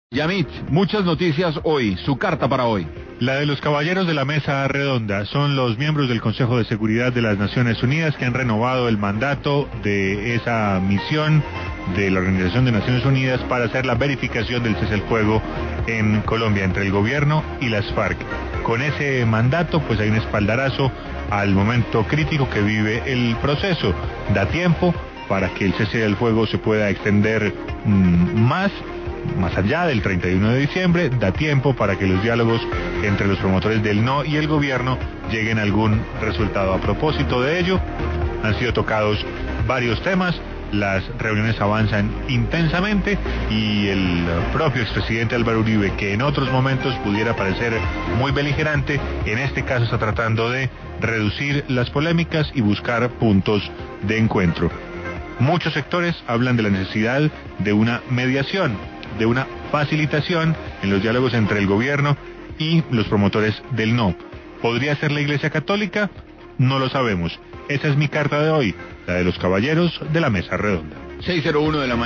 Yamit, muchas noticias hoy, su carta para hoy. La de los caballeros de la mesa redonda son los miembros del Consejo de Seguridad de las Naciones Unidas que han renovado el mandato de esa misión de la Organización de Naciones Unidas para hacer la verificación del cese al fuego en Colombia entre el gobierno y las FARC. Con ese mandato pues hay un espaldarazo al momento crítico que vive el proceso. Da tiempo para que el cese del fuego se pueda extender más allá del 31 de diciembre, da tiempo para que los diálogos entre los promotores del no y el gobierno lleguen a algún resultado. A propósito de ello, han sido tocados varios temas, las reuniones avanzan intensamente y el propio expresidente Álvaro Uribe, que en otros momentos pudiera parecer muy beligerante, en este caso está tratando de reducir las polémicas y buscar puntos de encuentro. Muchos sectores hablan de la necesidad de una mediación, de una facilitación en los diálogos entre el gobierno y los promotores del no. ¿Podría ser la Iglesia Católica? No lo sabemos. Esa es mi carta de hoy, la de los caballeros de la mesa redonda. 6:01 de la mañana.